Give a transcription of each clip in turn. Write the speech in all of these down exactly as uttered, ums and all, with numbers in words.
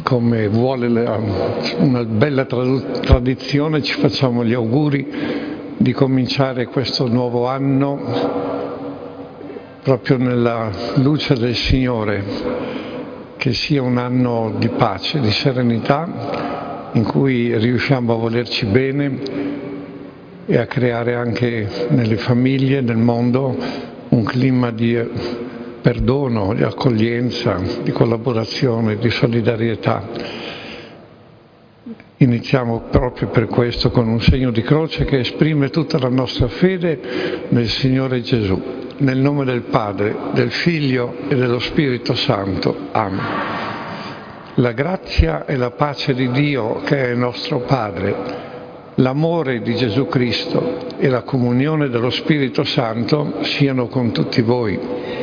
come vuole la, una bella trad- tradizione, ci facciamo gli auguri di cominciare questo nuovo anno proprio nella luce del Signore, che sia un anno di pace, di serenità, in cui riusciamo a volerci bene e a creare anche nelle famiglie, nel mondo, un clima di perdono, di accoglienza, di collaborazione, di solidarietà. Iniziamo proprio per questo con un segno di croce che esprime tutta la nostra fede nel Signore Gesù. Nel nome del Padre, del Figlio e dello Spirito Santo. Amen. La grazia e la pace di Dio, che è il nostro Padre, l'amore di Gesù Cristo e la comunione dello Spirito Santo siano con tutti voi.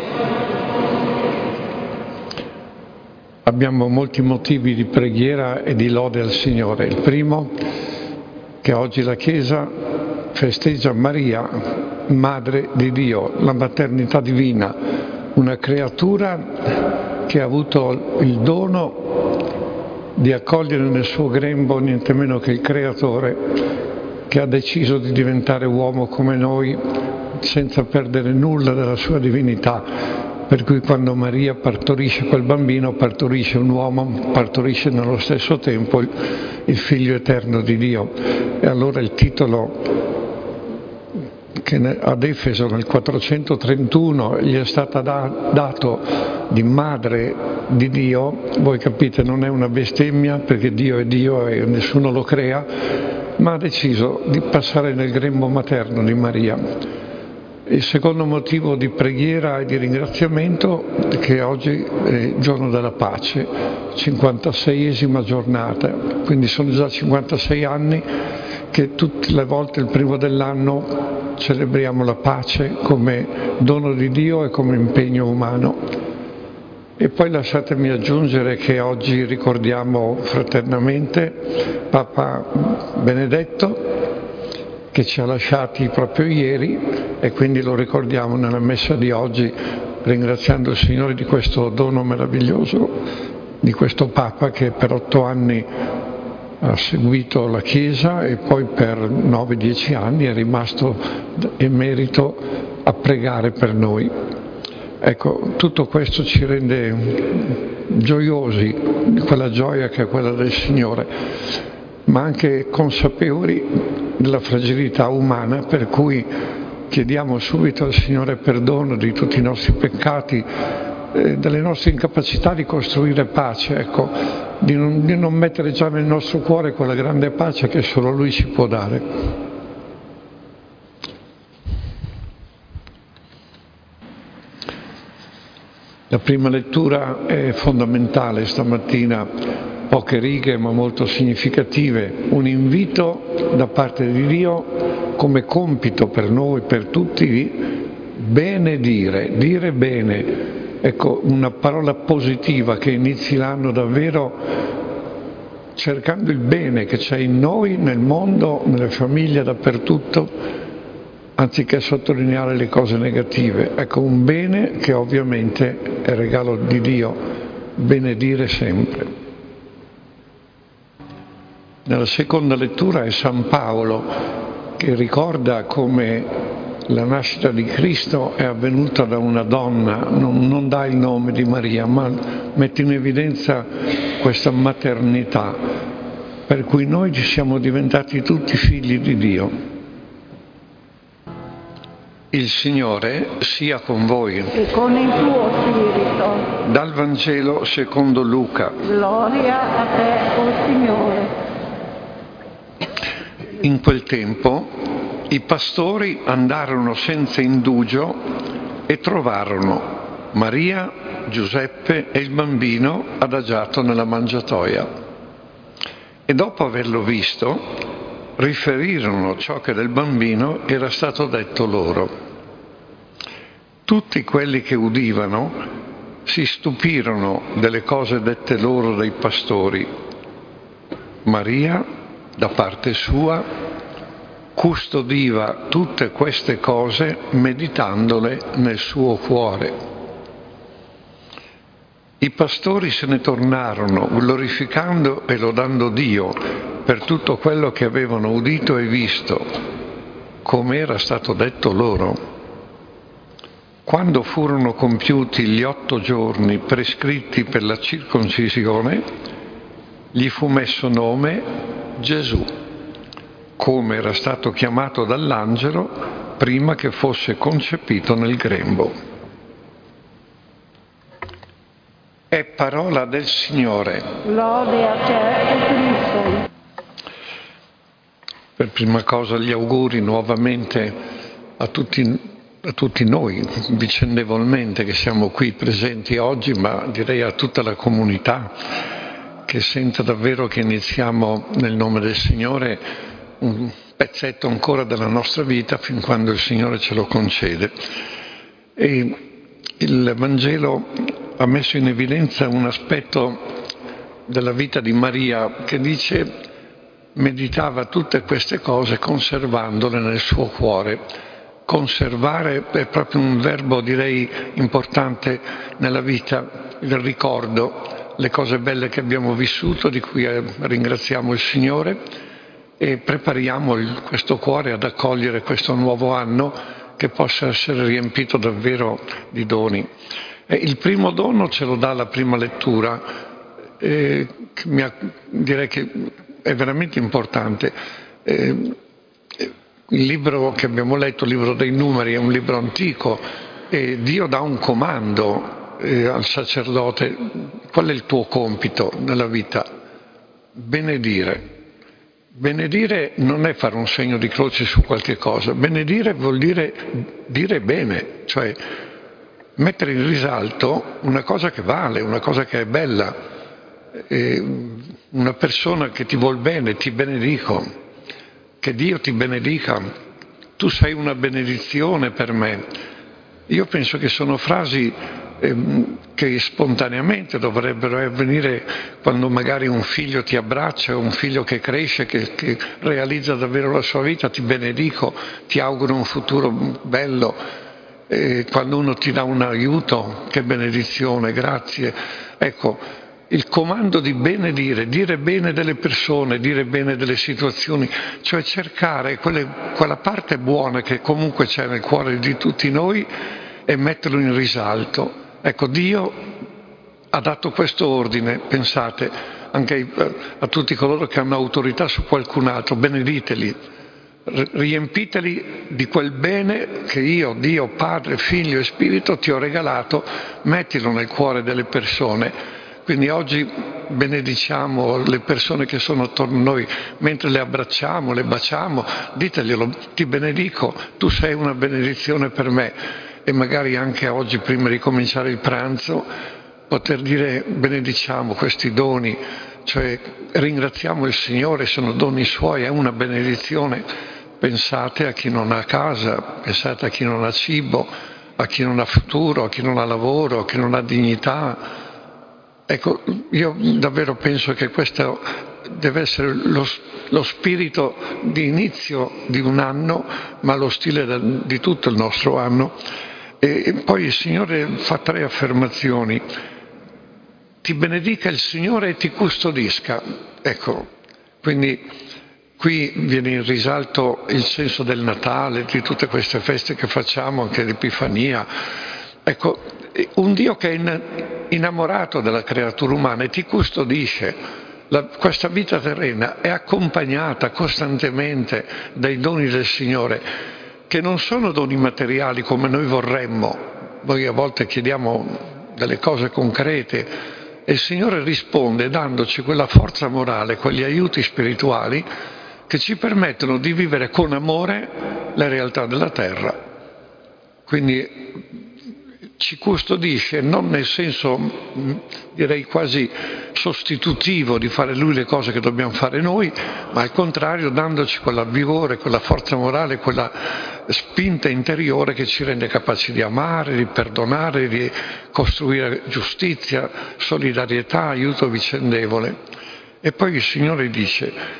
Abbiamo molti motivi di preghiera e di lode al Signore. Il primo, che oggi la Chiesa festeggia Maria, Madre di Dio, la maternità divina, una creatura che ha avuto il dono di accogliere nel suo grembo niente meno che il Creatore, che ha deciso di diventare uomo come noi senza perdere nulla della sua divinità. Per cui quando Maria partorisce quel bambino, partorisce un uomo, partorisce nello stesso tempo il, il Figlio eterno di Dio. E allora il titolo che ad Efeso nel quattrocentotrentuno gli è stato da, dato di Madre di Dio, voi capite non è una bestemmia perché Dio è Dio e nessuno lo crea, ma ha deciso di passare nel grembo materno di Maria. Il secondo motivo di preghiera e di ringraziamento è che oggi è il giorno della pace, cinquantaseiesima giornata, quindi sono già cinquantasei anni che tutte le volte il primo dell'anno celebriamo la pace come dono di Dio e come impegno umano. E poi lasciatemi aggiungere che oggi ricordiamo fraternamente Papa Benedetto, che ci ha lasciati proprio ieri, e quindi lo ricordiamo nella messa di oggi, ringraziando il Signore di questo dono meraviglioso, di questo Papa che per otto anni ha seguito la Chiesa e poi per nove dieci anni è rimasto emerito a pregare per noi. Ecco, tutto questo ci rende gioiosi di quella gioia che è quella del Signore, ma anche consapevoli della fragilità umana, per cui chiediamo subito al Signore perdono di tutti i nostri peccati, eh, delle nostre incapacità di costruire pace, ecco, di non, di non mettere già nel nostro cuore quella grande pace che solo Lui ci può dare. La prima lettura è fondamentale stamattina, poche righe ma molto significative, un invito da parte di Dio come compito per noi, per tutti, di benedire, dire bene. Ecco, una parola positiva che inizi l'anno davvero cercando il bene che c'è in noi, nel mondo, nelle famiglie, dappertutto, anziché sottolineare le cose negative. Ecco, un bene che ovviamente è regalo di Dio, benedire sempre. Nella seconda lettura è San Paolo che ricorda come la nascita di Cristo è avvenuta da una donna, non, non dà il nome di Maria, ma mette in evidenza questa maternità, per cui noi ci siamo diventati tutti figli di Dio. Il Signore sia con voi. E con il tuo spirito. Dal Vangelo secondo Luca. Gloria a te, o Signore. In quel tempo i pastori andarono senza indugio e trovarono Maria, Giuseppe e il bambino adagiato nella mangiatoia. E dopo averlo visto, riferirono ciò che del bambino era stato detto loro. Tutti quelli che udivano si stupirono delle cose dette loro dai pastori. Maria, da parte sua, custodiva tutte queste cose meditandole nel suo cuore. I pastori se ne tornarono, glorificando e lodando Dio per tutto quello che avevano udito e visto, come era stato detto loro. Quando furono compiuti gli otto giorni prescritti per la circoncisione, gli fu messo nome Gesù, come era stato chiamato dall'angelo prima che fosse concepito nel grembo. È parola del Signore. Lode a te, o Cristo. Per prima cosa gli auguri nuovamente a tutti a tutti noi, vicendevolmente, che siamo qui presenti oggi, ma direi a tutta la comunità che sente davvero che iniziamo nel nome del Signore un pezzetto ancora della nostra vita fin quando il Signore ce lo concede. E il Vangelo ha messo in evidenza un aspetto della vita di Maria che dice meditava tutte queste cose conservandole nel suo cuore. Conservare è proprio un verbo, direi, importante nella vita, il ricordo, le cose belle che abbiamo vissuto, di cui ringraziamo il Signore e prepariamo il, questo cuore ad accogliere questo nuovo anno che possa essere riempito davvero di doni. E il primo dono ce lo dà la prima lettura, eh, che mi ha, direi che è veramente importante. Eh, Il libro che abbiamo letto, il libro dei Numeri, è un libro antico e Dio dà un comando eh, al sacerdote. Qual è il tuo compito nella vita? Benedire. Benedire non è fare un segno di croce su qualche cosa. Benedire vuol dire dire bene, cioè mettere in risalto una cosa che vale, una cosa che è bella. E una persona che ti vuol bene, ti benedico. Che Dio ti benedica, tu sei una benedizione per me. Io penso che sono frasi eh, che spontaneamente dovrebbero avvenire quando magari un figlio ti abbraccia, un figlio che cresce, che, che realizza davvero la sua vita, ti benedico, ti auguro un futuro bello. Eh, quando uno ti dà un aiuto, che benedizione, grazie. Ecco, il comando di benedire, dire bene delle persone, dire bene delle situazioni, cioè cercare quelle, quella parte buona che comunque c'è nel cuore di tutti noi e metterlo in risalto. Ecco, Dio ha dato questo ordine, pensate, anche a tutti coloro che hanno autorità su qualcun altro, benediteli, riempiteli di quel bene che io, Dio, Padre, Figlio e Spirito ti ho regalato, mettilo nel cuore delle persone. Quindi oggi benediciamo le persone che sono attorno a noi, mentre le abbracciamo, le baciamo, diteglielo, ti benedico, tu sei una benedizione per me. E magari anche oggi, prima di cominciare il pranzo, poter dire benediciamo questi doni, cioè ringraziamo il Signore, sono doni Suoi, è una benedizione. Pensate a chi non ha casa, pensate a chi non ha cibo, a chi non ha futuro, a chi non ha lavoro, a chi non ha dignità. Ecco, io davvero penso che questo deve essere lo, lo spirito di inizio di un anno, ma lo stile del, di tutto il nostro anno. E, e poi il Signore fa tre affermazioni. Ti benedica il Signore e ti custodisca. Ecco, quindi qui viene in risalto il senso del Natale, di tutte queste feste che facciamo, anche l'Epifania. Ecco, un Dio che è innamorato della creatura umana e ti custodisce. La, questa vita terrena è accompagnata costantemente dai doni del Signore, che non sono doni materiali come noi vorremmo. Noi a volte chiediamo delle cose concrete e il Signore risponde dandoci quella forza morale, quegli aiuti spirituali che ci permettono di vivere con amore le realtà della terra. Quindi ci custodisce non nel senso, direi quasi sostitutivo di fare Lui le cose che dobbiamo fare noi, ma al contrario dandoci quella vigore, quella forza morale, quella spinta interiore che ci rende capaci di amare, di perdonare, di costruire giustizia, solidarietà, aiuto vicendevole. E poi il Signore dice: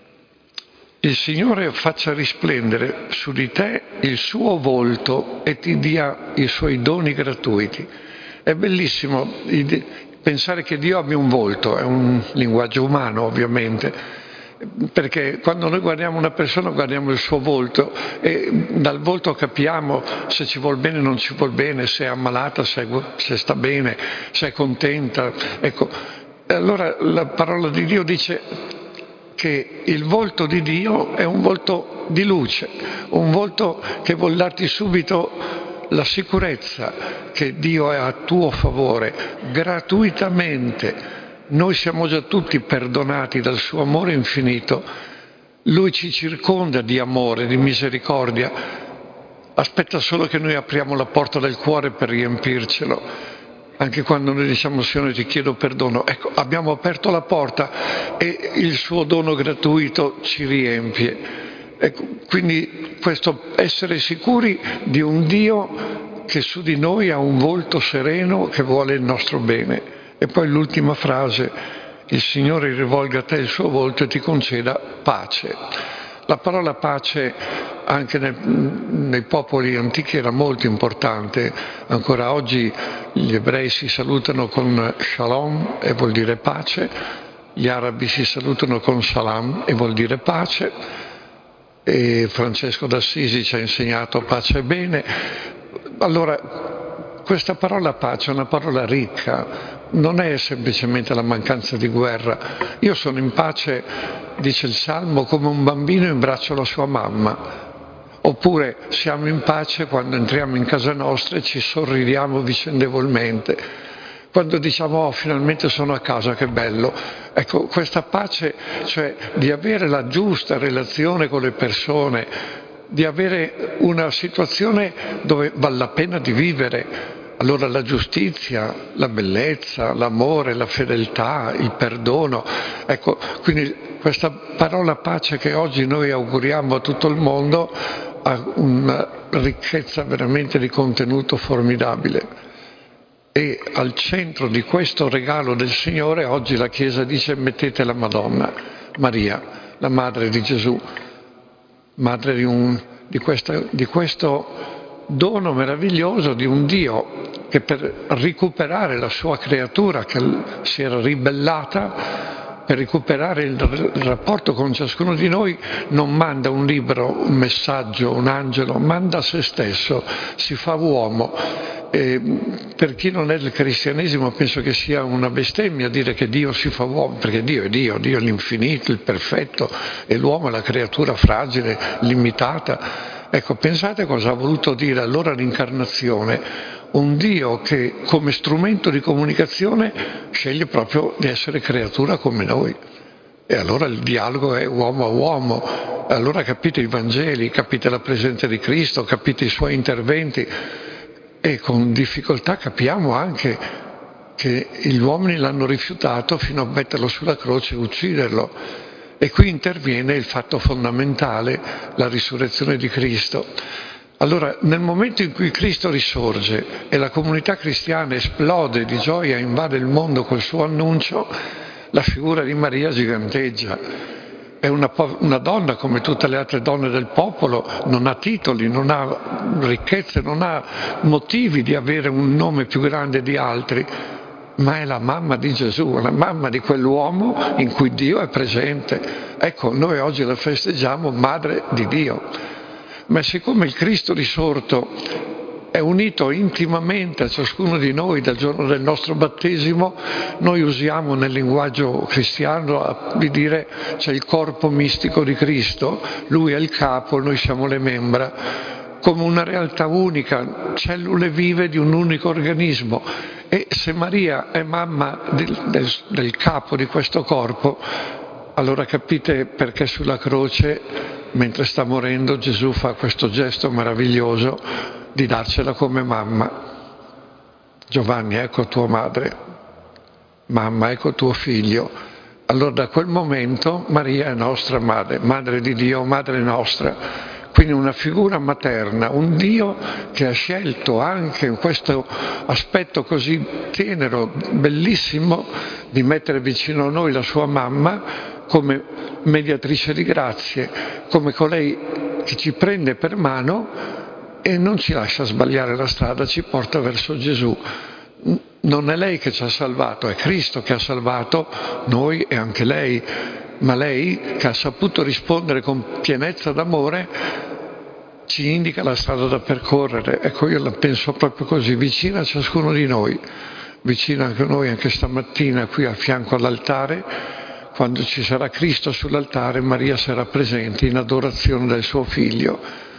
il Signore faccia risplendere su di te il suo volto e ti dia i suoi doni gratuiti. È bellissimo pensare che Dio abbia un volto, è un linguaggio umano ovviamente, perché quando noi guardiamo una persona guardiamo il suo volto e dal volto capiamo se ci vuol bene o non ci vuol bene, se è ammalata, se, è, se sta bene, se è contenta. Ecco, allora la parola di Dio dice che il volto di Dio è un volto di luce, un volto che vuol darti subito la sicurezza che Dio è a tuo favore, gratuitamente. Noi siamo già tutti perdonati dal suo amore infinito. Lui ci circonda di amore, di misericordia. Aspetta solo che noi apriamo la porta del cuore per riempircelo. Anche quando noi diciamo Signore ti chiedo perdono, ecco, abbiamo aperto la porta e il suo dono gratuito ci riempie. Ecco, quindi questo essere sicuri di un Dio che su di noi ha un volto sereno che vuole il nostro bene. E poi l'ultima frase, il Signore rivolga a te il suo volto e ti conceda pace. La parola pace anche nei, nei popoli antichi era molto importante. Ancora oggi gli ebrei si salutano con shalom e vuol dire pace, gli arabi si salutano con salam e vuol dire pace, e Francesco d'Assisi ci ha insegnato pace e bene. Allora, questa parola pace è una parola ricca, non è semplicemente la mancanza di guerra. Io sono in pace, dice il Salmo, come un bambino in braccio alla sua mamma. Oppure siamo in pace quando entriamo in casa nostra e ci sorridiamo vicendevolmente. Quando diciamo oh, finalmente sono a casa, che bello. Ecco, questa pace, cioè di avere la giusta relazione con le persone, di avere una situazione dove vale la pena di vivere. Allora la giustizia, la bellezza, l'amore, la fedeltà, il perdono, ecco, quindi questa parola pace che oggi noi auguriamo a tutto il mondo ha una ricchezza veramente di contenuto formidabile. E al centro di questo regalo del Signore oggi la Chiesa dice mettete la Madonna, Maria, la madre di Gesù, madre di, un, di, questa, di questo dono meraviglioso di un Dio che per recuperare la sua creatura che si era ribellata, per recuperare il rapporto con ciascuno di noi, non manda un libro, un messaggio, un angelo, manda se stesso, si fa uomo. E per chi non è del cristianesimo penso che sia una bestemmia dire che Dio si fa uomo, perché Dio è Dio, Dio è l'infinito, il perfetto, e l'uomo è la creatura fragile, limitata. Ecco, pensate cosa ha voluto dire allora l'incarnazione, un Dio che come strumento di comunicazione sceglie proprio di essere creatura come noi. E allora il dialogo è uomo a uomo, allora capite i Vangeli, capite la presenza di Cristo, capite i suoi interventi e con difficoltà capiamo anche che gli uomini l'hanno rifiutato fino a metterlo sulla croce e ucciderlo. E qui interviene il fatto fondamentale, la risurrezione di Cristo. Allora, nel momento in cui Cristo risorge e la comunità cristiana esplode di gioia e invade il mondo col suo annuncio, la figura di Maria giganteggia. È una, una donna come tutte le altre donne del popolo, non ha titoli, non ha ricchezze, non ha motivi di avere un nome più grande di altri, ma è la mamma di Gesù, la mamma di quell'uomo in cui Dio è presente. Ecco, noi oggi la festeggiamo madre di Dio. Ma siccome il Cristo risorto è unito intimamente a ciascuno di noi dal giorno del nostro battesimo, noi usiamo nel linguaggio cristiano di dire c'è il corpo mistico di Cristo, Lui è il capo, noi siamo le membra, come una realtà unica, cellule vive di un unico organismo. E se Maria è mamma del, del, del capo di questo corpo, allora capite perché sulla croce, mentre sta morendo, Gesù fa questo gesto meraviglioso di darcela come mamma. Giovanni, ecco tua madre, mamma, ecco tuo figlio. Allora da quel momento Maria è nostra madre, madre di Dio, madre nostra. Quindi una figura materna, un Dio che ha scelto anche in questo aspetto così tenero, bellissimo, di mettere vicino a noi la sua mamma come mediatrice di grazie, come colei che ci prende per mano e non ci lascia sbagliare la strada, ci porta verso Gesù. Non è lei che ci ha salvato, è Cristo che ha salvato noi e anche lei, ma lei che ha saputo rispondere con pienezza d'amore ci indica la strada da percorrere. Ecco, io la penso proprio così, vicina a ciascuno di noi, vicina anche a noi, anche stamattina qui a fianco all'altare. Quando ci sarà Cristo sull'altare, Maria sarà presente in adorazione del suo Figlio.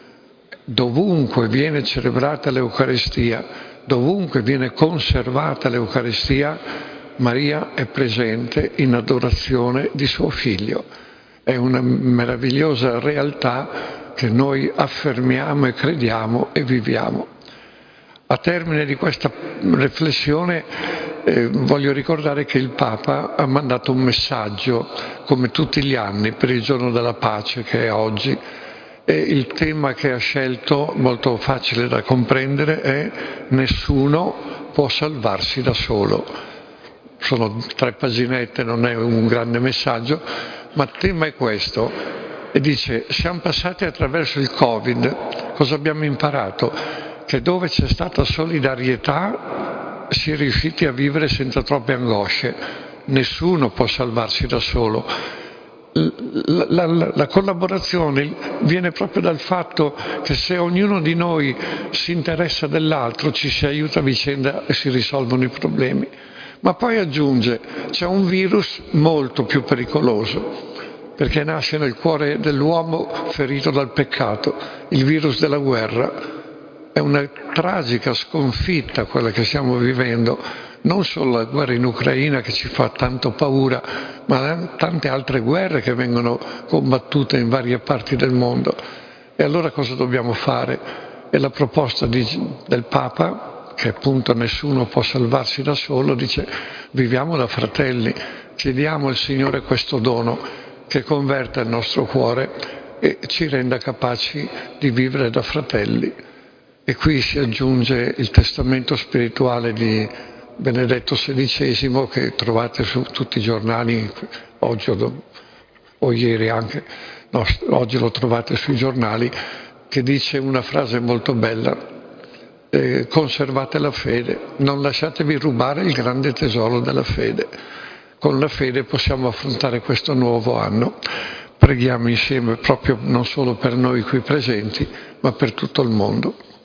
Dovunque viene celebrata l'Eucaristia, dovunque viene conservata l'Eucaristia, Maria è presente in adorazione di suo Figlio. È una meravigliosa realtà che noi affermiamo e crediamo e viviamo. A termine di questa riflessione eh, voglio ricordare che il Papa ha mandato un messaggio, come tutti gli anni, per il giorno della pace che è oggi. E il tema che ha scelto, molto facile da comprendere, è nessuno può salvarsi da solo. Sono tre paginette, non è un grande messaggio, ma il tema è questo. E dice, siamo passati attraverso il Covid, cosa abbiamo imparato? Che dove c'è stata solidarietà si è riusciti a vivere senza troppe angosce. Nessuno può salvarsi da solo. La, la, la collaborazione viene proprio dal fatto che se ognuno di noi si interessa dell'altro, ci si aiuta a vicenda e si risolvono i problemi. Ma poi aggiunge, c'è un virus molto più pericoloso, perché nasce nel cuore dell'uomo ferito dal peccato, il virus della guerra. È una tragica sconfitta quella che stiamo vivendo, non solo la guerra in Ucraina che ci fa tanto paura, ma tante altre guerre che vengono combattute in varie parti del mondo. E allora cosa dobbiamo fare? E la proposta di, del Papa, che appunto nessuno può salvarsi da solo, dice viviamo da fratelli, chiediamo al Signore questo dono che converta il nostro cuore e ci renda capaci di vivere da fratelli. E qui si aggiunge il testamento spirituale di Benedetto sedicesimo che trovate su tutti i giornali, oggi o, o ieri anche, no, oggi lo trovate sui giornali, che dice una frase molto bella, eh, conservate la fede, non lasciatevi rubare il grande tesoro della fede. Con la fede possiamo affrontare questo nuovo anno. Preghiamo insieme proprio non solo per noi qui presenti, ma per tutto il mondo.